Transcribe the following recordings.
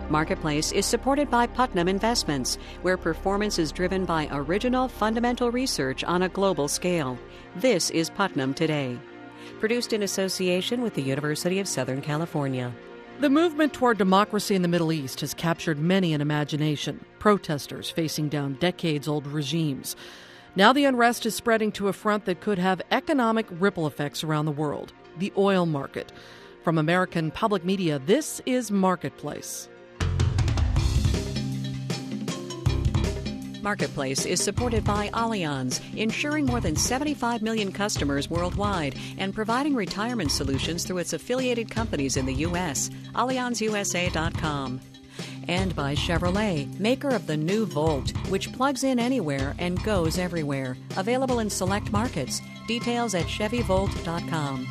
Marketplace is supported by Putnam Investments, where performance is driven by original fundamental research on a global scale. This is Putnam Today. Produced in association with the University of Southern California. The movement toward democracy in the Middle East has captured many an imagination, protesters facing down decades-old regimes. Now the unrest is spreading to a front that could have economic ripple effects around the world, the oil market. From American Public Media, this is Marketplace. Marketplace is supported by Allianz, insuring more than 75 million customers worldwide and providing retirement solutions through its affiliated companies in the U.S. AllianzUSA.com. And by Chevrolet, maker of the new Volt, which plugs in anywhere and goes everywhere. Available in select markets. Details at ChevyVolt.com.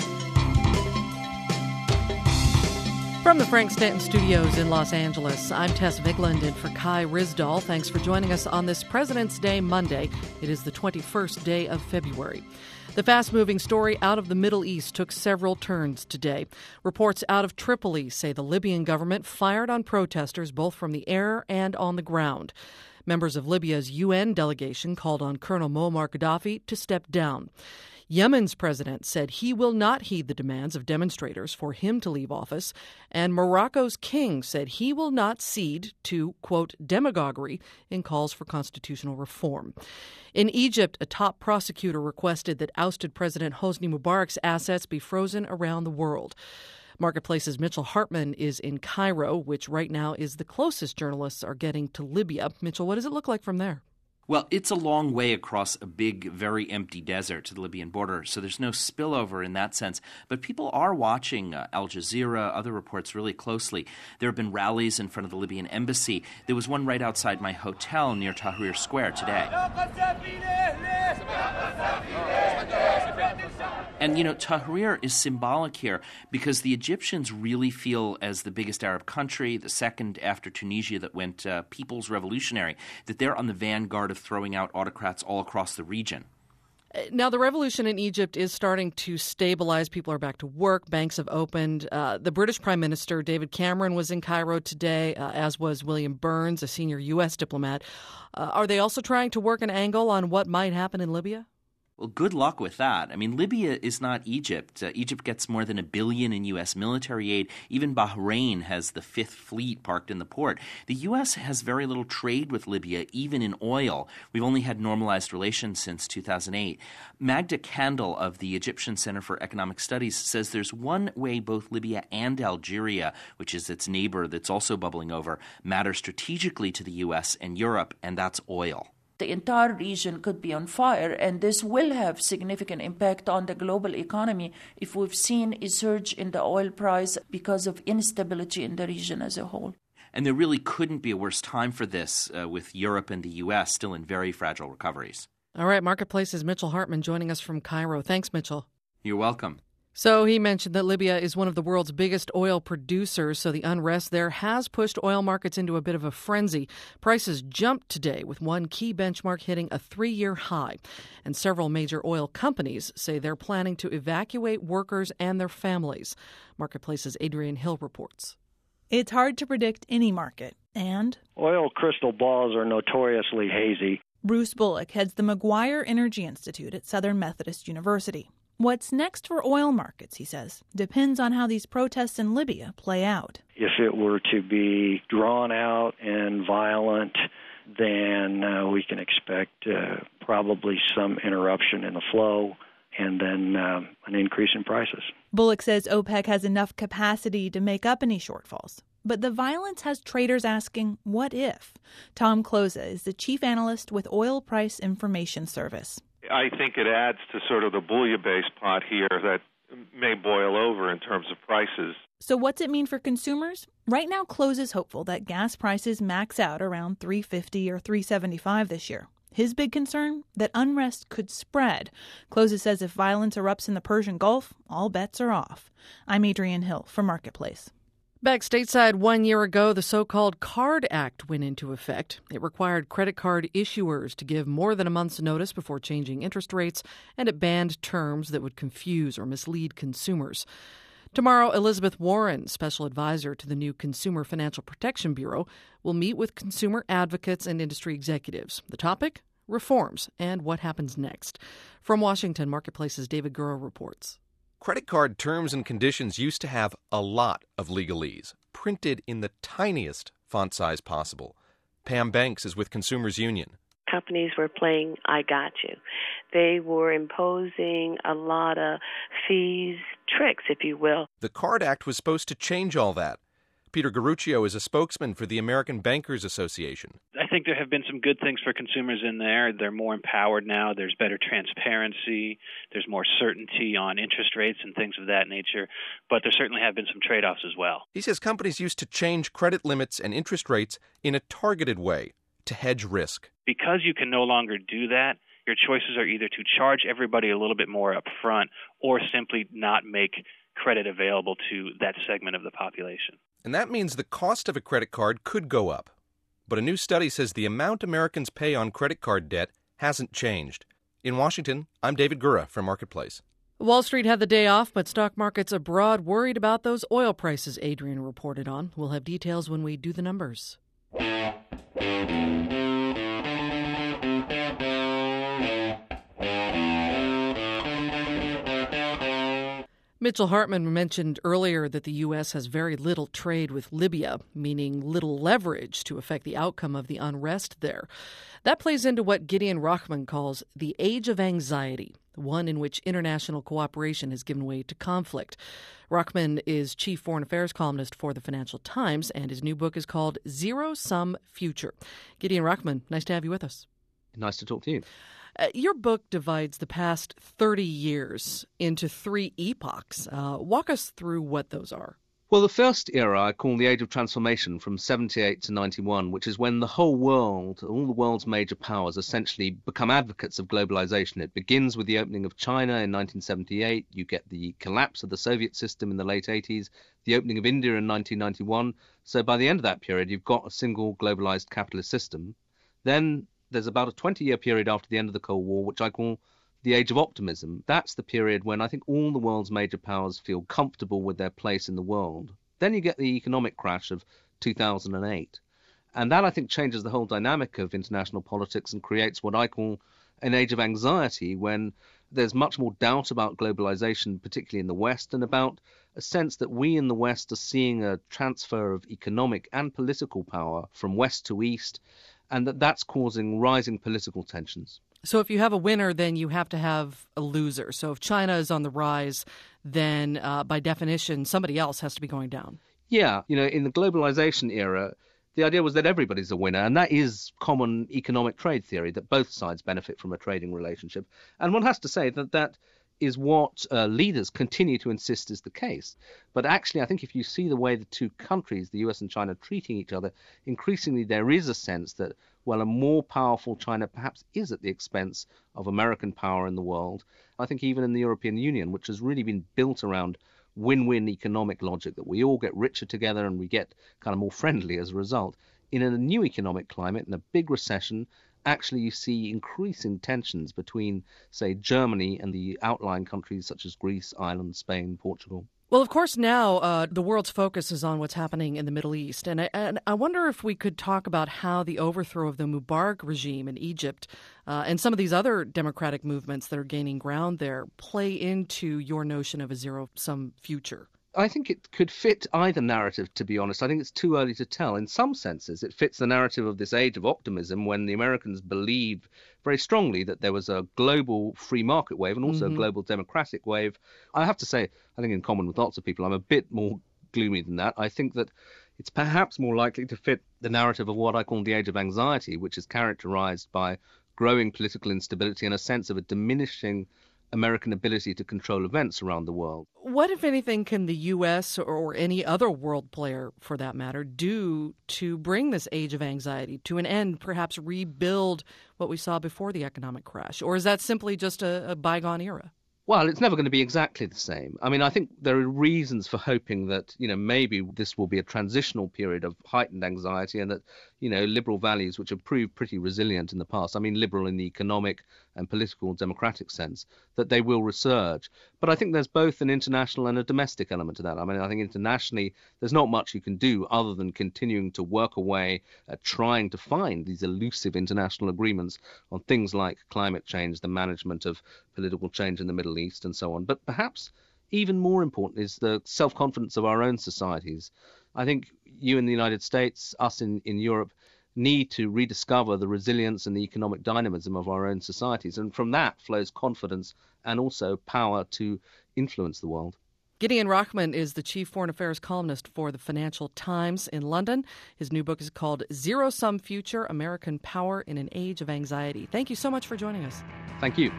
From the Frank Stanton Studios in Los Angeles, I'm Tess Vigland in for Kai Ryssdal. Thanks for joining us on this President's Day Monday. It is the 21st day of February. The fast-moving story out of the Middle East took several turns today. Reports out of Tripoli say the Libyan government fired on protesters both from the air and on the ground. Members of Libya's UN delegation called on Colonel Muammar Gaddafi to step down. Yemen's president said he will not heed the demands of demonstrators for him to leave office, and Morocco's king said he will not cede to, quote, demagoguery in calls for constitutional reform. In Egypt, a top prosecutor requested that ousted President Hosni Mubarak's assets be frozen around the world. Marketplace's Mitchell Hartman is in Cairo, which right now is the closest journalists are getting to Libya. Mitchell, what does it look like from there? Well, it's a long way across a big, very empty desert to the Libyan border, so there's no spillover in that sense. But people are watching Al Jazeera, other reports really closely. There have been rallies in front of the Libyan embassy. There was one right outside my hotel near Tahrir Square today. And, Tahrir is symbolic here because the Egyptians really feel, as the biggest Arab country, the second after Tunisia that went People's Revolutionary, that they're on the vanguard of throwing out autocrats all across the region. Now, the revolution in Egypt is starting to stabilize. People are back to work. Banks have opened. The British Prime Minister, David Cameron, was in Cairo today, as was William Burns, a senior U.S. diplomat. Are they also trying to work an angle on what might happen in Libya? Well, good luck with that. I mean, Libya is not Egypt. Egypt gets more than $1 billion in U.S. military aid. Even Bahrain has the Fifth Fleet parked in the port. The U.S. has very little trade with Libya, even in oil. We've only had normalized relations since 2008. Magda Kandil of the Egyptian Center for Economic Studies says there's one way both Libya and Algeria, which is its neighbor that's also bubbling over, matter strategically to the U.S. and Europe, and that's oil. The entire region could be on fire, and this will have significant impact on the global economy if we've seen a surge in the oil price because of instability in the region as a whole. And there really couldn't be a worse time for this with Europe and the U.S. still in very fragile recoveries. All right, Marketplace's Mitchell Hartman joining us from Cairo. Thanks, Mitchell. You're welcome. So he mentioned that Libya is one of the world's biggest oil producers, so the unrest there has pushed oil markets into a bit of a frenzy. Prices jumped today, with one key benchmark hitting a 3-year high. And several major oil companies say they're planning to evacuate workers and their families. Marketplace's Adrienne Hill reports. It's hard to predict any market, and oil crystal balls are notoriously hazy. Bruce Bullock heads the McGuire Energy Institute at Southern Methodist University. What's next for oil markets, he says, depends on how these protests in Libya play out. If it were to be drawn out and violent, then we can expect probably some interruption in the flow and then an increase in prices. Bullock says OPEC has enough capacity to make up any shortfalls. But the violence has traders asking, what if? Tom Kloza is the chief analyst with Oil Price Information Service. I think it adds to sort of the bouillabaisse pot here that may boil over in terms of prices. So what's it mean for consumers? Right now, Kloza is hopeful that gas prices max out around $3.50 or $3.75 this year. His big concern? That unrest could spread. Kloza says if violence erupts in the Persian Gulf, all bets are off. I'm Adrienne Hill for Marketplace. Back stateside 1 year ago, the so-called CARD Act went into effect. It required credit card issuers to give more than a month's notice before changing interest rates, and it banned terms that would confuse or mislead consumers. Tomorrow, Elizabeth Warren, special advisor to the new Consumer Financial Protection Bureau, will meet with consumer advocates and industry executives. The topic? Reforms and what happens next. From Washington, Marketplace's David Gura reports. Credit card terms and conditions used to have a lot of legalese, printed in the tiniest font size possible. Pam Banks is with Consumers Union. Companies were playing I got you. They were imposing a lot of fees, tricks, if you will. The Card Act was supposed to change all that. Peter Garruccio is a spokesman for the American Bankers Association. I think there have been some good things for consumers in there. They're more empowered now. There's better transparency. There's more certainty on interest rates and things of that nature. But there certainly have been some trade-offs as well. He says companies used to change credit limits and interest rates in a targeted way to hedge risk. Because you can no longer do that, your choices are either to charge everybody a little bit more up front or simply not make credit available to that segment of the population. And that means the cost of a credit card could go up. But a new study says the amount Americans pay on credit card debt hasn't changed. In Washington, I'm David Gura from Marketplace. Wall Street had the day off, but stock markets abroad worried about those oil prices Adrian reported on. We'll have details when we do the numbers. Mitchell Hartman mentioned earlier that the U.S. has very little trade with Libya, meaning little leverage to affect the outcome of the unrest there. That plays into what Gideon Rachman calls the age of anxiety, one in which international cooperation has given way to conflict. Rachman is chief foreign affairs columnist for the Financial Times, and his new book is called Zero-Sum Future. Gideon Rachman, nice to have you with us. Nice to talk to you. Your book divides the past 30 years into three epochs. Walk us through what those are. Well, the first era I call the Age of Transformation from 78 to 91, which is when the whole world, all the world's major powers, essentially become advocates of globalization. It begins with the opening of China in 1978. You get the collapse of the Soviet system in the late 80s, the opening of India in 1991. So by the end of that period, you've got a single globalized capitalist system. Then there's about a 20-year period after the end of the Cold War, which I call the Age of Optimism. That's the period when I think all the world's major powers feel comfortable with their place in the world. Then you get the economic crash of 2008. And that, I think, changes the whole dynamic of international politics and creates what I call an age of anxiety, when there's much more doubt about globalization, particularly in the West, and about a sense that we in the West are seeing a transfer of economic and political power from West to East, and that's causing rising political tensions. So if you have a winner, then you have to have a loser. So if China is on the rise, then by definition, somebody else has to be going down. Yeah, in the globalization era, the idea was that everybody's a winner, and that is common economic trade theory, that both sides benefit from a trading relationship. And one has to say that is what leaders continue to insist is the case. But actually, I think if you see the way the two countries, the US and China, are treating each other, increasingly there is a sense that, well, a more powerful China perhaps is at the expense of American power in the world. I think even in the European Union, which has really been built around win-win economic logic, that we all get richer together and we get kind of more friendly as a result. In a new economic climate, in a big recession, actually you see increasing tensions between, say, Germany and the outlying countries such as Greece, Ireland, Spain, Portugal. Well, of course, now the world's focus is on what's happening in the Middle East. And I wonder if we could talk about how the overthrow of the Mubarak regime in Egypt and some of these other democratic movements that are gaining ground there play into your notion of a zero-sum future. I think it could fit either narrative, to be honest. I think it's too early to tell. In some senses, it fits the narrative of this age of optimism when the Americans believed very strongly that there was a global free market wave and also a global democratic wave. I have to say, I think in common with lots of people, I'm a bit more gloomy than that. I think that it's perhaps more likely to fit the narrative of what I call the age of anxiety, which is characterized by growing political instability and a sense of a diminishing American ability to control events around the world. What, if anything, can the U.S. or any other world player, for that matter, do to bring this age of anxiety to an end, perhaps rebuild what we saw before the economic crash? Or is that simply just a bygone era? Well, it's never going to be exactly the same. I mean, I think there are reasons for hoping that, maybe this will be a transitional period of heightened anxiety and that, liberal values, which have proved pretty resilient in the past, I mean, liberal in the economic, and political democratic sense, that they will resurge. But I think there's both an international and a domestic element to that. I mean, I think internationally there's not much you can do other than continuing to work away at trying to find these elusive international agreements on things like climate change, the management of political change in the Middle East and so on. But perhaps even more important is the self-confidence of our own societies. I think you in the United States, us in Europe, need to rediscover the resilience and the economic dynamism of our own societies. And from that flows confidence and also power to influence the world. Gideon Rachman is the chief foreign affairs columnist for the Financial Times in London. His new book is called Zero-Sum Future, American Power in an Age of Anxiety. Thank you so much for joining us. Thank you.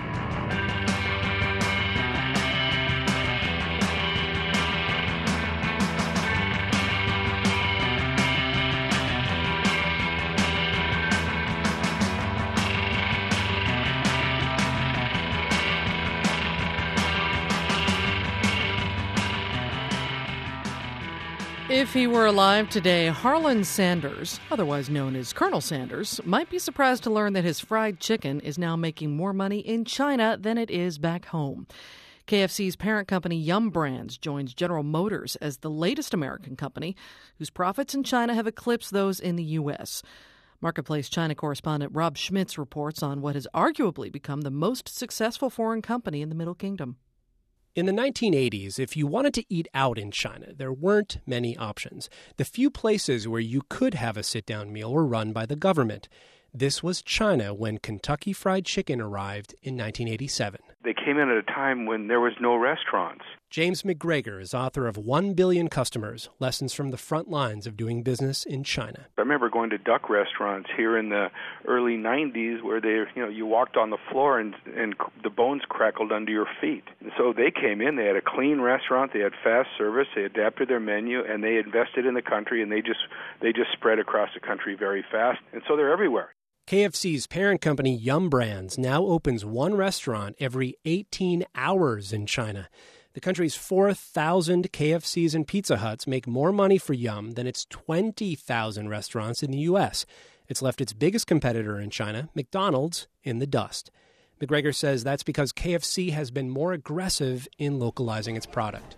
If he were alive today, Harlan Sanders, otherwise known as Colonel Sanders, might be surprised to learn that his fried chicken is now making more money in China than it is back home. KFC's parent company Yum Brands joins General Motors as the latest American company whose profits in China have eclipsed those in the U.S. Marketplace China correspondent Rob Schmitz reports on what has arguably become the most successful foreign company in the Middle Kingdom. In the 1980s, if you wanted to eat out in China, there weren't many options. The few places where you could have a sit-down meal were run by the government. This was China when Kentucky Fried Chicken arrived in 1987. They came in at a time when there was no restaurants. James McGregor is author of 1 Billion Customers, Lessons from the Front Lines of Doing Business in China. I remember going to duck restaurants here in the early 90s where you walked on the floor and the bones crackled under your feet. And so they came in, they had a clean restaurant, they had fast service, they adapted their menu, and they invested in the country, and they just spread across the country very fast. And so they're everywhere. KFC's parent company Yum Brands now opens one restaurant every 18 hours in China. The country's 4,000 KFCs and Pizza Huts make more money for Yum than its 20,000 restaurants in the U.S. It's left its biggest competitor in China, McDonald's, in the dust. McGregor says that's because KFC has been more aggressive in localizing its product.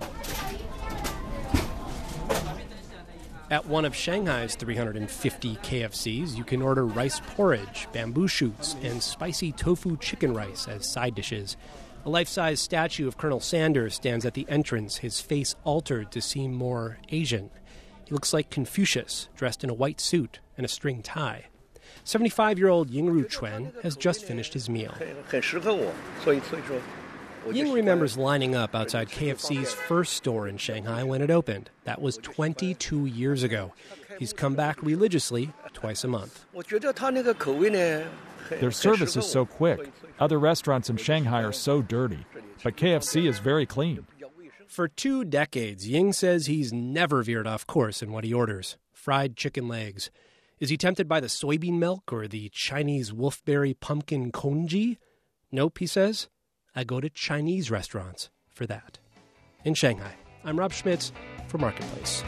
At one of Shanghai's 350 KFCs, you can order rice porridge, bamboo shoots, and spicy tofu chicken rice as side dishes. A life-size statue of Colonel Sanders stands at the entrance, his face altered to seem more Asian. He looks like Confucius, dressed in a white suit and a string tie. 75-year-old Yingru Chuen has just finished his meal. Ying remembers lining up outside KFC's first store in Shanghai when it opened. That was 22 years ago. He's come back religiously twice a month. Their service is so quick. Other restaurants in Shanghai are so dirty. But KFC is very clean. For 2 decades, Ying says he's never veered off course in what he orders. Fried chicken legs. Is he tempted by the soybean milk or the Chinese wolfberry pumpkin congee? Nope, he says. I go to Chinese restaurants for that. In Shanghai, I'm Rob Schmitz for Marketplace.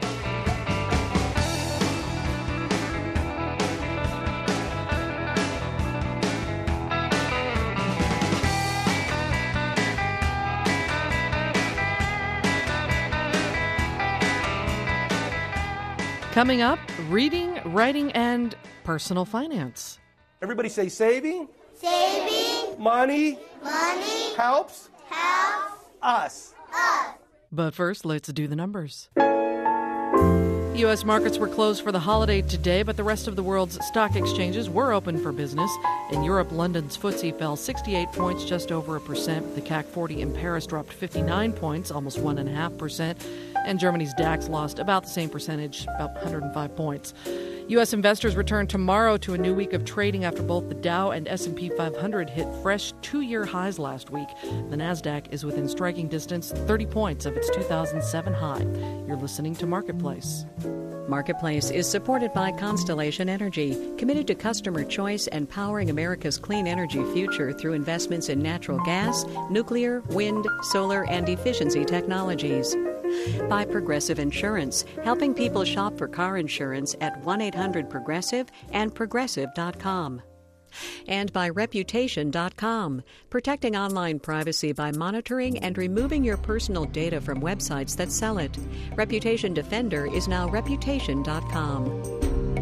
Coming up, reading, writing, and personal finance. Everybody say saving. Saving. Money. Money. Helps. Helps. Us. But first, let's do the numbers. U.S. markets were closed for the holiday today, but the rest of the world's stock exchanges were open for business. In Europe, London's FTSE fell 68 points, just over 1%. The CAC 40 in Paris dropped 59 points, almost 1.5%. And Germany's DAX lost about the same percentage, about 105 points. U.S. investors return tomorrow to a new week of trading after both the Dow and S&P 500 hit fresh 2-year highs last week. The Nasdaq is within striking distance, 30 points of its 2007 high. You're listening to Marketplace. Marketplace is supported by Constellation Energy, committed to customer choice and powering America's clean energy future through investments in natural gas, nuclear, wind, solar, and efficiency technologies. By Progressive Insurance, helping people shop for car insurance at 1-800-PROGRESSIVE and Progressive.com. And by Reputation.com, protecting online privacy by monitoring and removing your personal data from websites that sell it. Reputation Defender is now Reputation.com.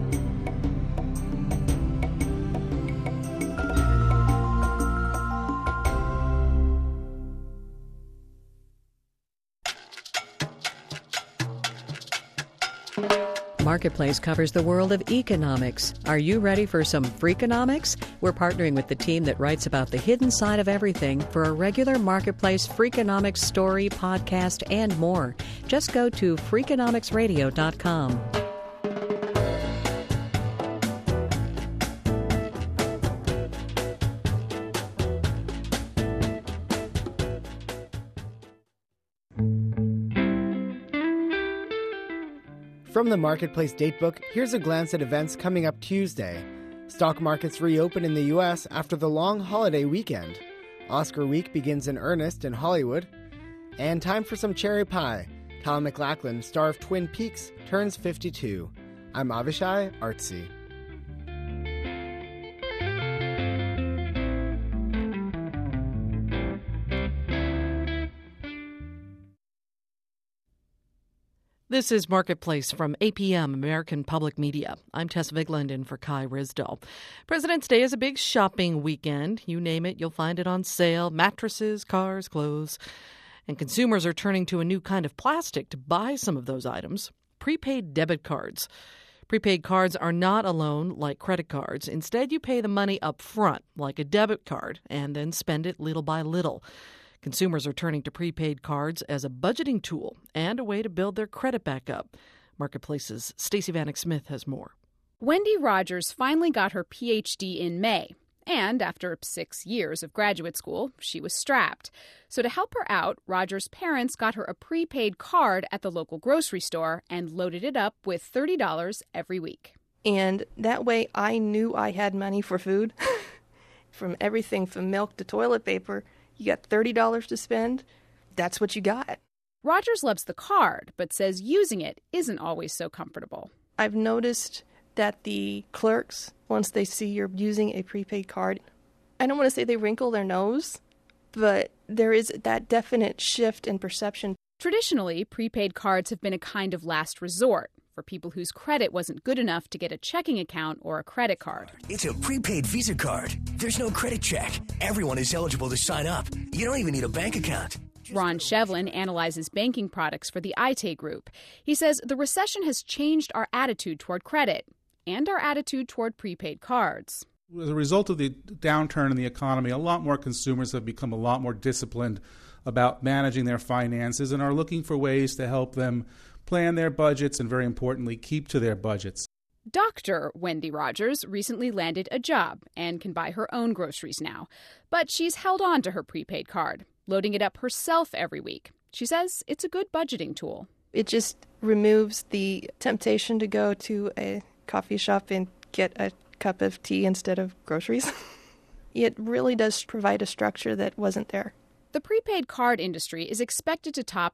Marketplace covers the world of economics. Are you ready for some Freakonomics? We're partnering with the team that writes about the hidden side of everything for a regular Marketplace Freakonomics story, podcast, and more. Just go to Freakonomicsradio.com. From the Marketplace Datebook, here's a glance at events coming up Tuesday. Stock markets reopen in the U.S. after the long holiday weekend. Oscar week begins in earnest in Hollywood. And time for some cherry pie. Kyle MacLachlan, star of Twin Peaks, turns 52. I'm Avishai Artsy. This is Marketplace from APM, American Public Media. I'm Tess Vigland in for Kai Risdall. President's Day is a big shopping weekend. You name it, you'll find it on sale. Mattresses, cars, clothes. And consumers are turning to a new kind of plastic to buy some of those items. Prepaid debit cards. Prepaid cards are not a loan like credit cards. Instead, you pay the money up front, like a debit card, and then spend it little by little. Consumers are turning to prepaid cards as a budgeting tool and a way to build their credit back up. Marketplace's Stacey Vanek Smith has more. Wendy Rogers finally got her Ph.D. in May. And after 6 years of graduate school, she was strapped. So to help her out, Rogers' parents got her a prepaid card at the local grocery store and loaded it up with $30 every week. And that way I knew I had money for food. From everything from milk to toilet paper. You got $30 to spend. That's what you got. Rogers loves the card, but says using it isn't always so comfortable. I've noticed that the clerks, once they see you're using a prepaid card, I don't want to say they wrinkle their nose, but there is that definite shift in perception. Traditionally, prepaid cards have been a kind of last resort for people whose credit wasn't good enough to get a checking account or a credit card. It's a prepaid Visa card. There's no credit check. Everyone is eligible to sign up. You don't even need a bank account. Ron Shevlin analyzes banking products for the Aite Group. He says the recession has changed our attitude toward credit and our attitude toward prepaid cards. As a result of the downturn in the economy, a lot more consumers have become a lot more disciplined about managing their finances and are looking for ways to help them plan their budgets and, very importantly, keep to their budgets. Dr. Wendy Rogers recently landed a job and can buy her own groceries now. But she's held on to her prepaid card, loading it up herself every week. She says it's a good budgeting tool. It just removes the temptation to go to a coffee shop and get a cup of tea instead of groceries. It really does provide a structure that wasn't there. The prepaid card industry is expected to top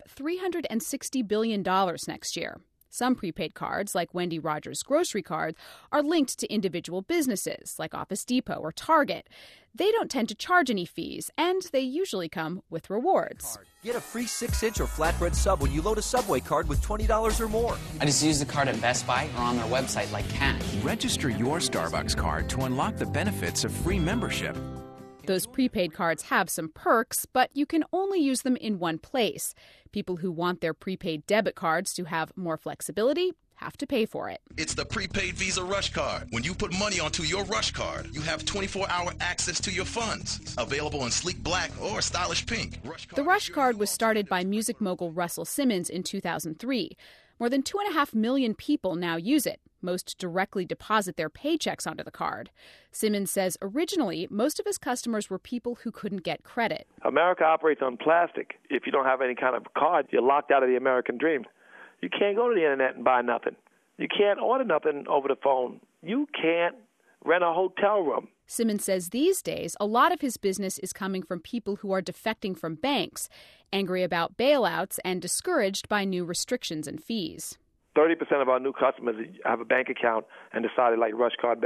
$360 billion next year. Some prepaid cards, like Wendy Rogers' grocery card, are linked to individual businesses, like Office Depot or Target. They don't tend to charge any fees, and they usually come with rewards. Get a free 6-inch or flatbread sub when you load a Subway card with $20 or more. I just use the card at Best Buy or on their website like Cash. Register your Starbucks card to unlock the benefits of free membership. Those prepaid cards have some perks, but you can only use them in one place. People who want their prepaid debit cards to have more flexibility have to pay for it. It's the prepaid Visa Rush Card. When you put money onto your Rush Card, you have 24-hour access to your funds. Available in sleek black or stylish pink. The Rush Card was started by music mogul Russell Simmons in 2003. More than 2.5 million people now use it. Most directly deposit their paychecks onto the card. Simmons says originally, most of his customers were people who couldn't get credit. America operates on plastic. If you don't have any kind of card, you're locked out of the American dream. You can't go to the internet and buy nothing. You can't order nothing over the phone. You can't rent a hotel room. Simmons says these days, a lot of his business is coming from people who are defecting from banks, angry about bailouts and discouraged by new restrictions and fees. 30% of our new customers have a bank account and decided like Rush Card better.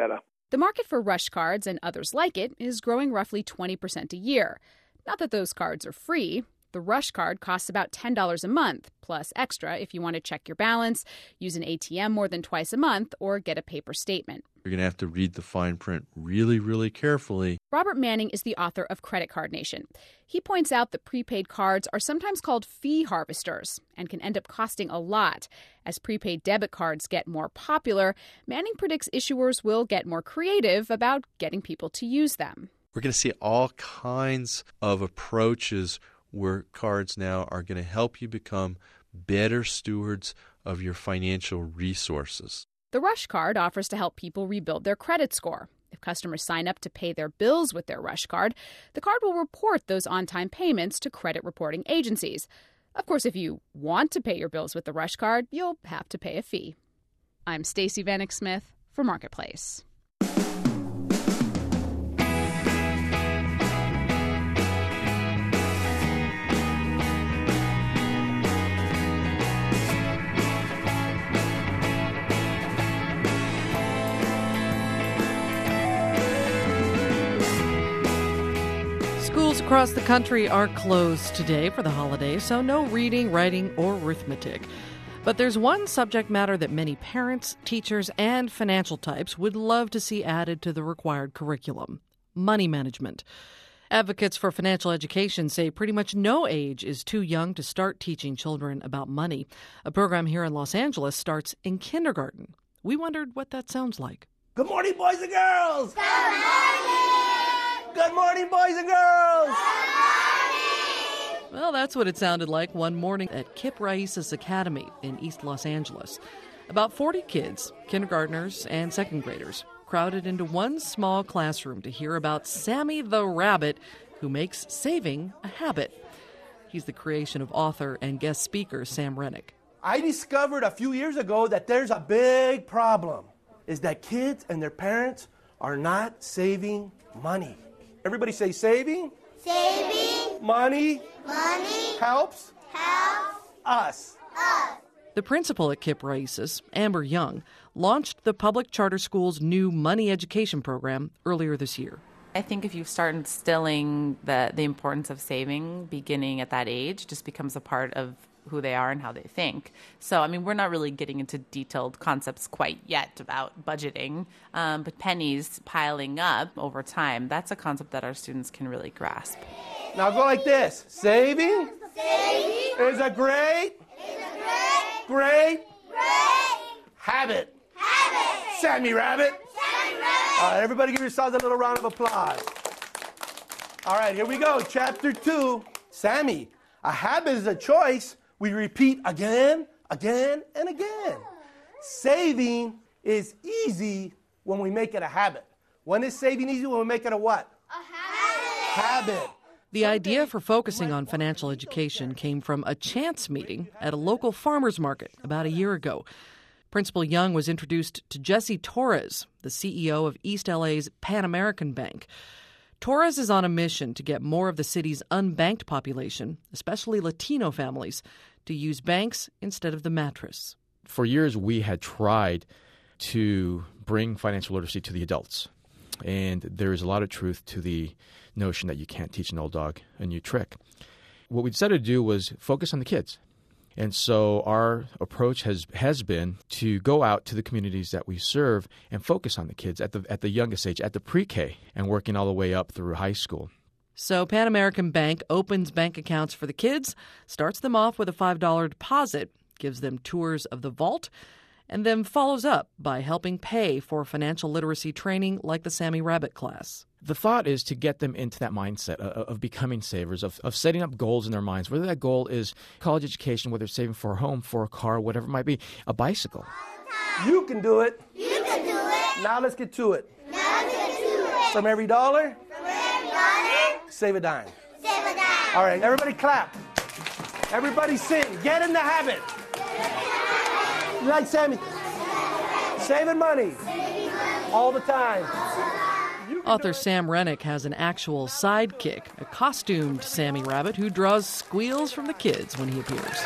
The market for Rush cards and others like it is growing roughly 20% a year. Not that those cards are free. The Rush card costs about $10 a month, plus extra if you want to check your balance, use an ATM more than twice a month, or get a paper statement. You're going to have to read the fine print really, really carefully. Robert Manning is the author of Credit Card Nation. He points out that prepaid cards are sometimes called fee harvesters and can end up costing a lot. As prepaid debit cards get more popular, Manning predicts issuers will get more creative about getting people to use them. We're going to see all kinds of approaches where cards now are going to help you become better stewards of your financial resources. The Rush card offers to help people rebuild their credit score. If customers sign up to pay their bills with their Rush card, the card will report those on-time payments to credit reporting agencies. Of course, if you want to pay your bills with the Rush card, you'll have to pay a fee. I'm Stacey Vanek Smith for Marketplace. Schools across the country are closed today for the holidays, so no reading, writing, or arithmetic. But there's one subject matter that many parents, teachers, and financial types would love to see added to the required curriculum: money management. Advocates for financial education say pretty much no age is too young to start teaching children about money. A program here in Los Angeles starts in kindergarten. We wondered what that sounds like. Good morning, boys and girls! Good morning! Good morning, boys and girls! Good morning! Well, that's what it sounded like one morning at Kip Raices Academy in East Los Angeles. About 40 kids, kindergartners and second graders, crowded into one small classroom to hear about Sammy the Rabbit, who makes saving a habit. He's the creation of author and guest speaker Sam Rennick. I discovered a few years ago that there's a big problem, is that kids and their parents are not saving money. Everybody say saving. Saving. Money. Money. Helps. Helps. Us. Us. The principal at Kip Raices, Amber Young, launched the public charter school's new money education program earlier this year. I think if you start instilling the importance of saving beginning at that age, just becomes a part of who they are and how they think. So, I mean, we're not really getting into detailed concepts quite yet about budgeting, but pennies piling up over time, that's a concept that our students can really grasp. Now go like this. Saving, Saving is a great habit. Sammy Rabbit. All right, everybody give yourselves a little round of applause. All right, here we go. Chapter 2. Sammy, a habit is a choice we repeat again, and again. Saving is easy when we make it a habit. When is saving easy? When we make it a what? A habit. The idea for focusing on financial education came from a chance meeting at a local farmers market about a year ago. Principal Young was introduced to Jesse Torres, the CEO of East LA's Pan American Bank. Torres is on a mission to get more of the city's unbanked population, especially Latino families, to use banks instead of the mattress. For years, we had tried to bring financial literacy to the adults. And there is a lot of truth to the notion that you can't teach an old dog a new trick. What we decided to do was focus on the kids. And so our approach has been to go out to the communities that we serve and focus on the kids at the youngest age, at the pre-K, and working all the way up through high school. So Pan American Bank opens bank accounts for the kids, starts them off with a $5 deposit, gives them tours of the vault, and then follows up by helping pay for financial literacy training like the Sammy Rabbit class. The thought is to get them into that mindset of becoming savers, of setting up goals in their minds, whether that goal is college education, whether it's saving for a home, for a car, whatever it might be, a bicycle. You can do it. You can do it. Now let's get to it. Now let's get to it. From every dollar, save a dime. Save a dime. All right, everybody clap. Everybody sing. Get in the habit. Like Sammy. Saving money. All the time. Author Sam Rennick has an actual sidekick, a costumed Sammy Rabbit who draws squeals from the kids when he appears.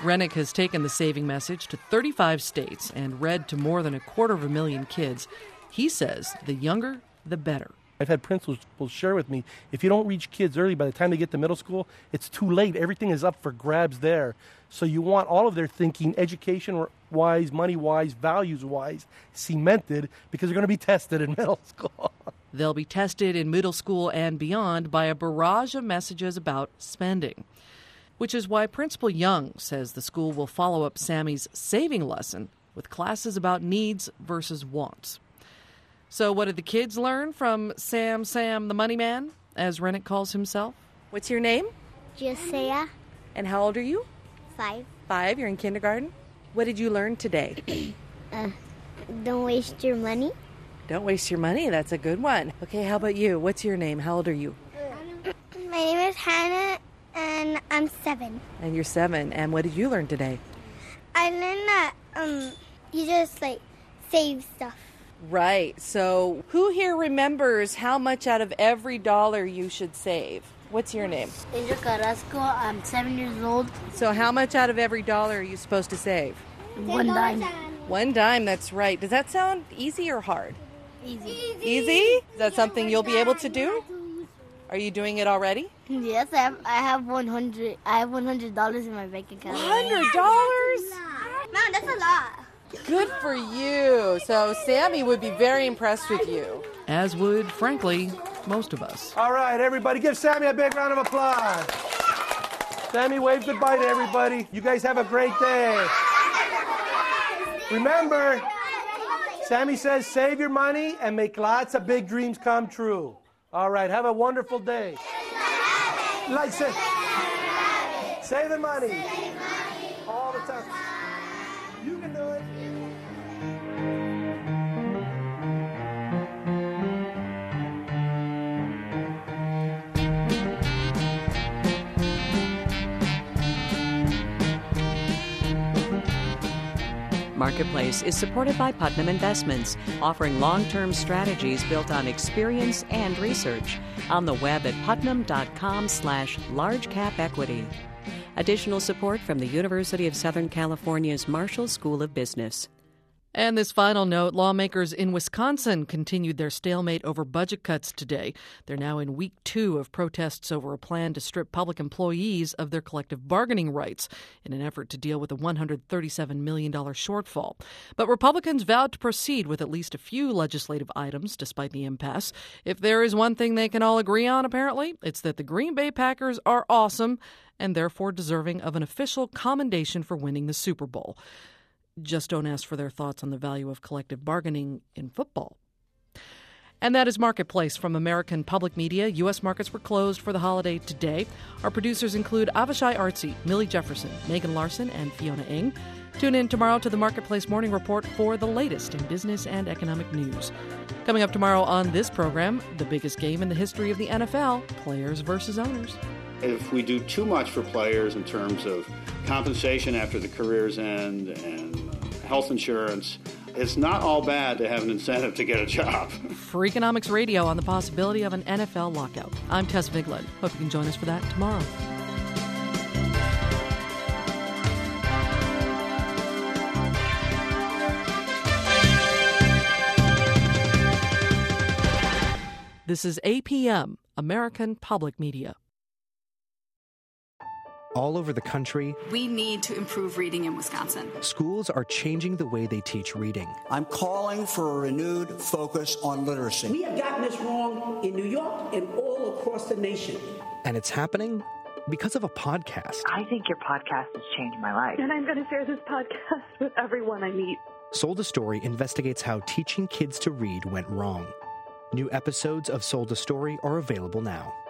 Rennick has taken the saving message to 35 states and read to more than 250,000 kids. He says the younger, the better. I've had principals share with me, if you don't reach kids early, by the time they get to middle school, it's too late. Everything is up for grabs there. So you want all of their thinking, education-wise, money-wise, values-wise, cemented, because they're going to be tested in middle school. They'll be tested in middle school and beyond by a barrage of messages about spending, which is why Principal Young says the school will follow up Sammy's saving lesson with classes about needs versus wants. So what did the kids learn from Sam the Money Man, as Rennick calls himself? What's your name? Josiah. And how old are you? 5. 5? You're in kindergarten? What did you learn today? Don't waste your money. Don't waste your money. That's a good one. Okay, how about you? What's your name? How old are you? My name is Hannah, and I'm 7. And you're 7. And what did you learn today? I learned that you just, save stuff. Right. So who here remembers how much out of every dollar you should save? What's your name? Angel Carrasco. I'm 7 years old. So how much out of every dollar are you supposed to save? 1 dime. 1 dime, that's right. Does that sound easy or hard? Easy. Easy? Is that something you'll be able to do? Are you doing it already? Yes, I have $100. I have $100 in my bank account. $100? Mom, that's a lot. Good for you. So Sammy would be very impressed with you. As would, frankly, most of us. All right, everybody, give Sammy a big round of applause. Sammy, wave goodbye to everybody. You guys have a great day. Remember, Sammy says save your money and make lots of big dreams come true. All right, have a wonderful day. Save the money. All the time. You can do it. Marketplace is supported by Putnam Investments, offering long-term strategies built on experience and research. On the web at putnam.com/largecapequity. Additional support from the University of Southern California's Marshall School of Business. And this final note, lawmakers in Wisconsin continued their stalemate over budget cuts today. They're now in week 2 of protests over a plan to strip public employees of their collective bargaining rights in an effort to deal with a $137 million shortfall. But Republicans vowed to proceed with at least a few legislative items despite the impasse. If there is one thing they can all agree on, apparently, it's that the Green Bay Packers are awesome and therefore deserving of an official commendation for winning the Super Bowl. Just don't ask for their thoughts on the value of collective bargaining in football. And that is Marketplace from American Public Media. U.S. markets were closed for the holiday today. Our producers include Avishai Artsy, Millie Jefferson, Megan Larson, and Fiona Ng. Tune in tomorrow to the Marketplace Morning Report for the latest in business and economic news. Coming up tomorrow on this program, the biggest game in the history of the NFL, players versus owners. If we do too much for players in terms of compensation after the career's end and health insurance, it's not all bad to have an incentive to get a job. Freakonomics Radio on the possibility of an NFL lockout. I'm Tess Vigeland. Hope you can join us for that tomorrow. This is APM, American Public Media. All over the country, we need to improve reading in Wisconsin. Schools are changing the way they teach reading. I'm calling for a renewed focus on literacy. We have gotten this wrong in New York and all across the nation. And it's happening because of a podcast. I think your podcast has changed my life. And I'm going to share this podcast with everyone I meet. Sold a Story investigates how teaching kids to read went wrong. New episodes of Sold a Story are available now.